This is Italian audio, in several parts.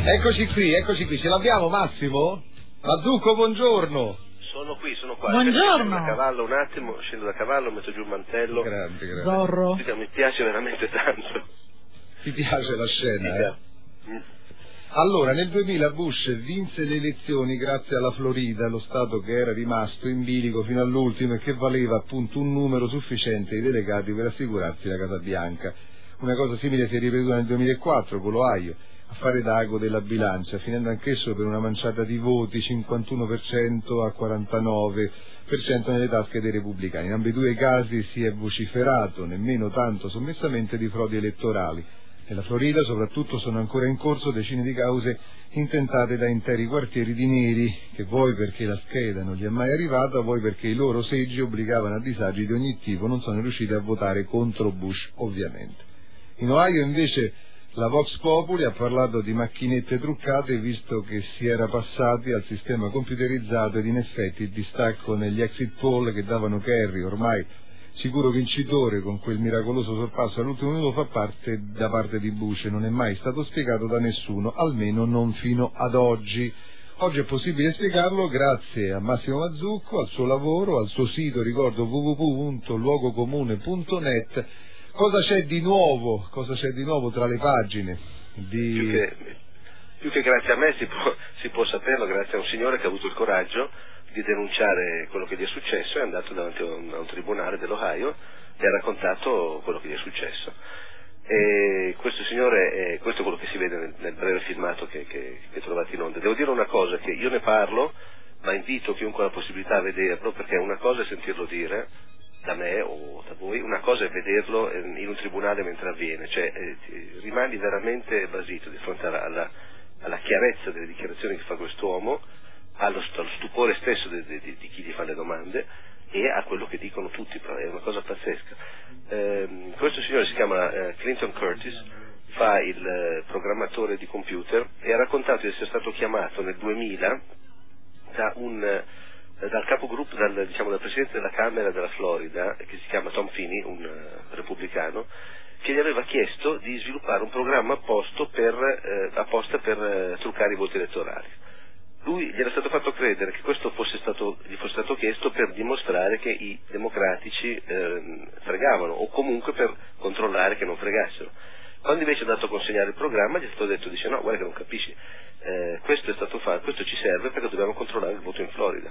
Eccoci qui, ce l'abbiamo Massimo? Mazzucco, buongiorno. Sono qua. Buongiorno. Scendo da cavallo un attimo, metto giù il mantello. Grande. Zorro. Mi piace veramente tanto. Ti piace la scena, Allora, nel 2000 Bush vinse le elezioni grazie alla Florida, lo stato che era rimasto in bilico fino all'ultimo e che valeva appunto un numero sufficiente di delegati per assicurarsi la Casa Bianca. Una cosa simile si è ripetuta nel 2004 con l'Ohio, a fare d'ago della bilancia, finendo anch'esso per una manciata di voti, 51% a 49% nelle tasche dei repubblicani. In ambedue i casi si è vociferato, nemmeno tanto sommessamente, di frodi elettorali. Nella Florida soprattutto sono ancora in corso decine di cause intentate da interi quartieri di neri, che vuoi perché la scheda non gli è mai arrivata, vuoi perché i loro seggi obbligavano a disagi di ogni tipo, non sono riusciti a votare contro Bush, ovviamente. In Ohio invece la Vox Populi ha parlato di macchinette truccate, visto che si era passati al sistema computerizzato ed in effetti il distacco negli exit poll che davano Kerry ormai sicuro vincitore con quel miracoloso sorpasso all'ultimo minuto fa parte da parte di Bush e non è mai stato spiegato da nessuno, almeno non fino ad oggi. Oggi è possibile spiegarlo grazie a Massimo Mazzucco, al suo lavoro, al suo sito, ricordo www.luogocomune.net. Cosa c'è di nuovo tra le pagine? Più che grazie a me si può saperlo grazie a un signore che ha avuto il coraggio di denunciare quello che gli è successo, è andato davanti a un tribunale dell'Ohio e ha raccontato quello che gli è successo. E questo signore, questo è quello che si vede nel breve filmato che trovate in onda. Devo dire una cosa, che io ne parlo, ma invito chiunque ha la possibilità a vederlo, perché una cosa è sentirlo dire da me o da voi, una cosa è vederlo in un tribunale mentre avviene, cioè rimani veramente basito di fronte alla chiarezza delle dichiarazioni che fa quest'uomo, allo stupore stesso di chi gli fa le domande e a quello che dicono tutti, è una cosa pazzesca. Questo signore si chiama Clinton Curtis, fa il programmatore di computer e ha raccontato di essere stato chiamato nel 2000 dal capogruppo, dal presidente della Camera della Florida, che si chiama Tom Feeney, un repubblicano, che gli aveva chiesto di sviluppare un programma apposta per truccare i voti elettorali. Lui gli era stato fatto credere che questo gli fosse stato chiesto per dimostrare che i democratici fregavano, o comunque per controllare che non fregassero. Quando invece è andato a consegnare il programma gli è stato detto, dice no, guarda che non capisci, questo è stato fatto, questo ci serve perché dobbiamo controllare il voto in Florida.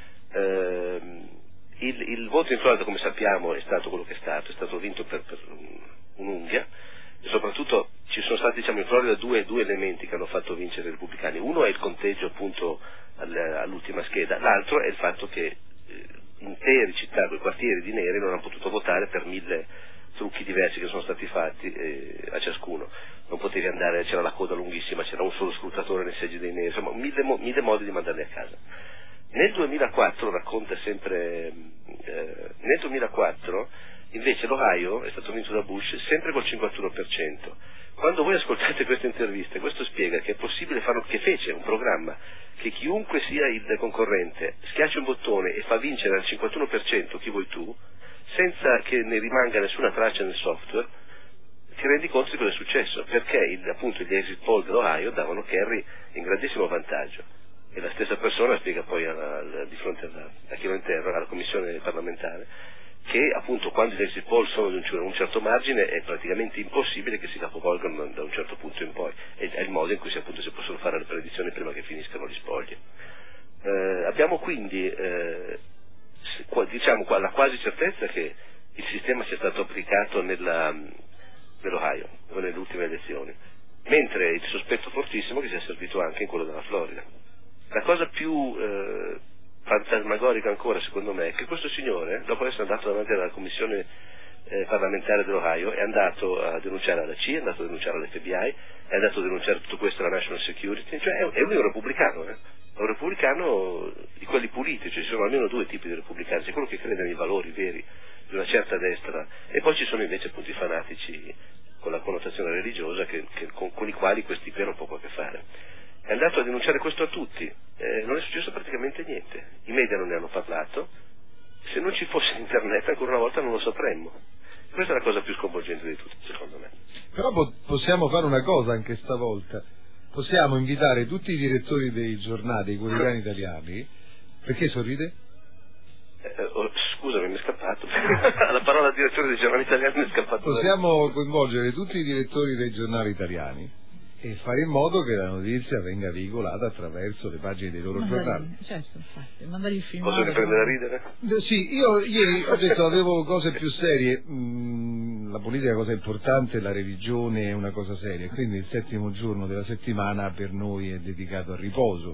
Il voto in Florida, come sappiamo, è stato quello che è stato vinto per un'unghia, e soprattutto ci sono stati in Florida due elementi che hanno fatto vincere i repubblicani. Uno è il conteggio appunto all'ultima scheda, l'altro è il fatto che interi città, quei quartieri di neri non hanno potuto votare per 1000 trucchi diversi che sono stati fatti a ciascuno. Non potevi andare, c'era la coda lunghissima, c'era un solo scrutatore nei seggi dei neri, insomma 1000 modi di mandarli a casa. Nel 2004, racconta sempre, nel 2004 invece l'Ohio è stato vinto da Bush sempre col 51%. Quando voi ascoltate queste interviste, questo spiega che è possibile che fece un programma che chiunque sia il concorrente schiaccia un bottone e fa vincere al 51% chi vuoi tu, senza che ne rimanga nessuna traccia nel software. Ti rendi conto di cosa è successo, perché appunto gli exit poll dell'Ohio davano Kerry in grandissimo vantaggio, e la stessa persona spiega poi di fronte a chi lo interroga, alla commissione parlamentare, che appunto quando gli exit poll sono di un certo margine è praticamente impossibile che si capovolgano da un certo punto in poi, è il modo in cui si possono fare le predizioni prima che finiscano gli spogli. Abbiamo quindi la quasi certezza che il sistema sia stato applicato nell'Ohio o nelle ultime elezioni, mentre il sospetto fortissimo che sia servito anche in quello della Florida. La cosa più fantasmagorica ancora, secondo me, è che questo signore, dopo essere andato davanti alla commissione parlamentare dell'Ohio, è andato a denunciare alla CIA, è andato a denunciare all'FBI, è andato a denunciare tutto questo alla National Security, cioè è un repubblicano, è un repubblicano di quelli puliti, cioè ci sono almeno due tipi di repubblicani, c'è quello che crede nei valori veri di una certa destra, e poi ci sono invece appunto i fanatici con la connotazione religiosa con i quali questi qui hanno poco a che fare. È andato a denunciare questo a tutti, non è successo praticamente niente, i media non ne hanno parlato, se non ci fosse internet ancora una volta non lo sapremmo. Questa è la cosa più sconvolgente di tutti, secondo me. Però possiamo fare una cosa anche stavolta, possiamo invitare tutti i direttori dei giornali, dei quotidiani italiani. Perché sorride? Scusami, mi è scappato. La parola direttore dei giornali italiani mi è scappato. Possiamo coinvolgere tutti i direttori dei giornali italiani e fare in modo che la notizia venga veicolata attraverso le pagine dei loro giornali. Certo, infatti, mandare il film. Posso riprendere a ridere? Sì, io ieri ho detto avevo cose più serie. La politica è una cosa importante, la religione è una cosa seria, quindi il 7° giorno della settimana per noi è dedicato al riposo.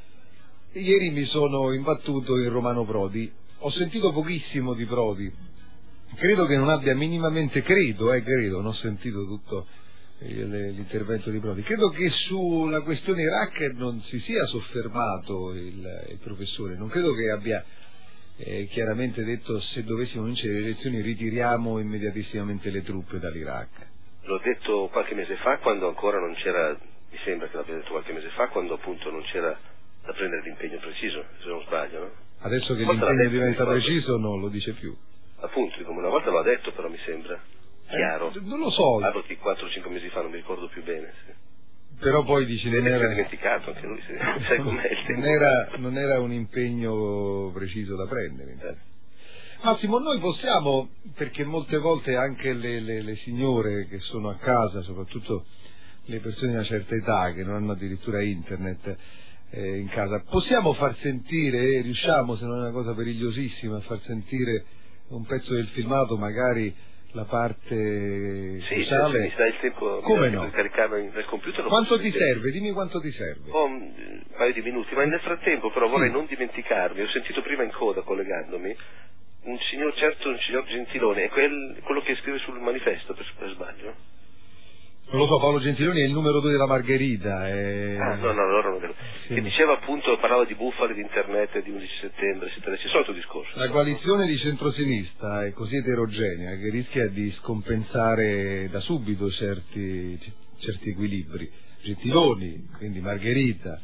Ieri mi sono imbattuto in Romano Prodi, ho sentito pochissimo di Prodi, credo che non abbia minimamente, credo, non ho sentito tutto l'intervento di Prodi, credo che sulla questione Iraq non si sia soffermato il professore, non credo che abbia chiaramente detto se dovessimo vincere le elezioni ritiriamo immediatissimamente le truppe dall'Iraq. L'ho detto qualche mese fa, quando ancora non c'era, mi sembra che l'abbia detto qualche mese fa, quando appunto non c'era da prendere l'impegno preciso, se non sbaglio, no? Adesso che l'impegno diventa preciso non lo dice più. Appunto, come una volta l'ha detto, però mi sembra chiaro. Non lo so. Parlo di 4 o 5 mesi fa, non mi ricordo più bene. Sì. Però poi dici non era... Si è dimenticato anche lui, sai com'è il tempo. Non era un impegno preciso da prendere. Massimo, noi possiamo, perché molte volte anche le signore che sono a casa, soprattutto le persone di una certa età che non hanno addirittura internet in casa, possiamo far sentire, riusciamo, se non è una cosa perigliosissima, a far sentire un pezzo del filmato, magari la parte sociale? Sì, mi dai il tempo. Come no? Di caricarlo nel computer. Quanto ti serve? Dimmi quanto ti serve. Un paio di minuti, ma nel frattempo però vorrei non dimenticarmi, ho sentito prima in coda collegandomi un signor Gentiloni, è quello che scrive sul manifesto, per sbaglio? Non lo so, Paolo Gentiloni è il numero 2 della Margherita. No, allora non è... Sì. Che diceva appunto, parlava di bufale, di internet, di 11 settembre, eccetera, c'è solito discorso. La coalizione di centrosinistra è così eterogenea che rischia di scompensare da subito certi equilibri. Gentiloni, quindi Margherita,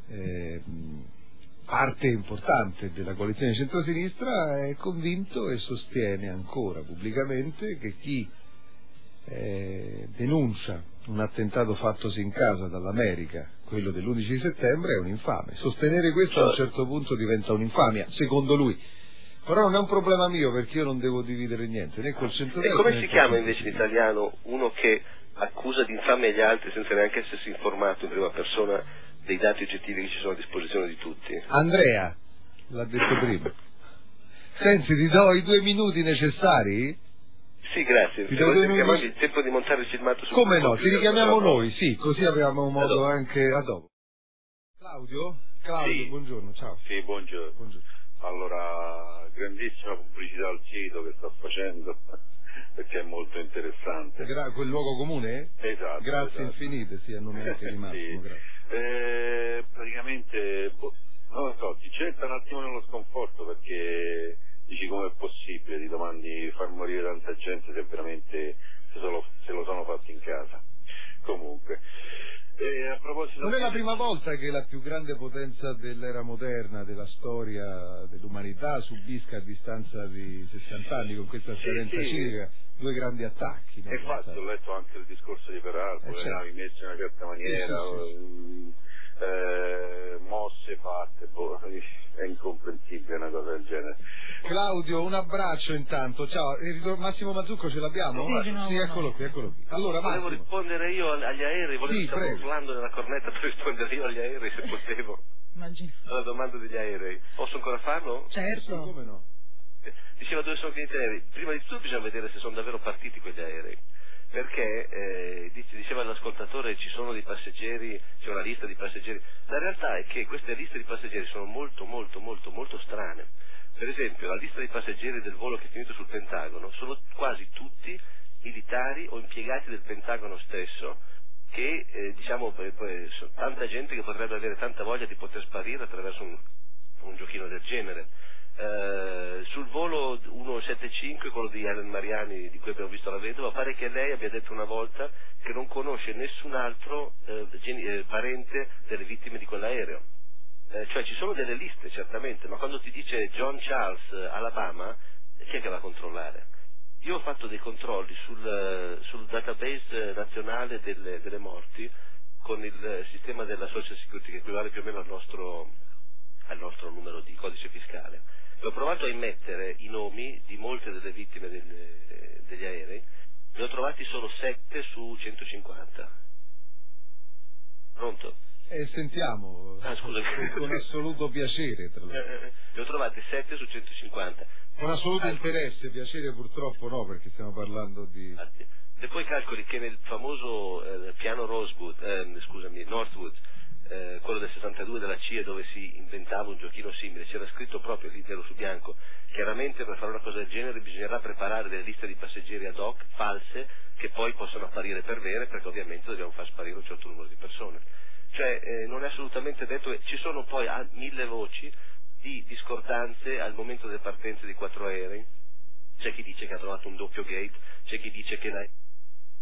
parte importante della coalizione di centrosinistra è convinto e sostiene ancora pubblicamente che chi denuncia un attentato fattosi in casa dall'America, quello dell'11 settembre, è un infame. Sostenere questo a un certo punto diventa un'infamia, secondo lui. Però non è un problema mio, perché io non devo dividere niente, né col centrodestra. E come si chiama invece in italiano uno che accusa di infame gli altri senza neanche essersi informato in prima persona dei dati oggettivi che ci sono a disposizione di tutti? Andrea, l'ha detto prima. Senti, ti do i 2 minuti necessari? Sì, grazie. Ti chiamare il tempo di montare il filmato su. Come no, ti richiamiamo noi, sì, così abbiamo modo anche a dopo. Claudio, sì. Buongiorno, ciao. Sì, buongiorno. Allora, grandissima pubblicità al sito che sto facendo, perché è molto interessante. Quel luogo comune? Esatto. Grazie infinite, sì, a nome anche di Massimo, sì. Grazie. Praticamente, non lo so, ti cerca un attimo nello sconforto, perché dici come è possibile, ti domandi far morire tanta gente se veramente se lo sono fatti in casa. Comunque, a proposito, non è la prima volta che la più grande potenza dell'era moderna, della storia dell'umanità, subisca a distanza di 60 anni con questa esperienza civica 2 grandi attacchi. E infatti ho letto anche il discorso di Pearl Harbor, le navi messe in una certa maniera, mosse fatte, è incomprensibile una cosa del genere. Claudio, un abbraccio intanto, ciao. Massimo Mazzucco ce l'abbiamo? Sì, eccolo qui. Allora, volevo rispondere io agli aerei, stavo urlando nella cornetta per rispondere io agli aerei, se potevo. Immagino. Alla domanda degli aerei. Posso ancora farlo? Certo. Sì, come no? Diceva dove sono finiti gli aerei. Prima di tutto bisogna vedere se sono davvero partiti quegli aerei, perché diceva l'ascoltatore ci sono dei passeggeri, c'è una lista di passeggeri. La realtà è che queste liste di passeggeri sono molto strane. Per esempio, la lista di passeggeri del volo che è finito sul Pentagono sono quasi tutti militari o impiegati del Pentagono stesso, che tanta gente che potrebbe avere tanta voglia di poter sparire attraverso un giochino del genere. Sul volo 175, quello di Helen Mariani di cui abbiamo visto la vedova, pare che lei abbia detto una volta che non conosce nessun altro parente delle vittime di quell'aereo. Cioè ci sono delle liste certamente, ma quando ti dice John Charles, Alabama, chi è che va a controllare? Io ho fatto dei controlli sul database nazionale delle morti con il sistema della Social Security, che equivale più o meno al nostro numero di codice fiscale. Ho provato a immettere i nomi di molte delle vittime degli aerei, ne ho trovati solo 7 su 150. Pronto? Sentiamo, con assoluto piacere. Ne ho trovati 7 su 150. Con assoluto interesse, piacere purtroppo no, perché stiamo parlando di... Infatti. E poi calcoli che nel famoso piano Northwood, quello del 62 della CIA, dove si inventava un giochino simile, c'era scritto proprio lì nero su bianco: chiaramente per fare una cosa del genere bisognerà preparare delle liste di passeggeri ad hoc, false, che poi possono apparire per vere, perché ovviamente dobbiamo far sparire un certo numero di persone. Cioè non è assolutamente detto, ci sono poi 1000 voci di discordanze al momento delle partenze di 4 aerei. C'è chi dice che ha trovato un doppio gate, c'è chi dice che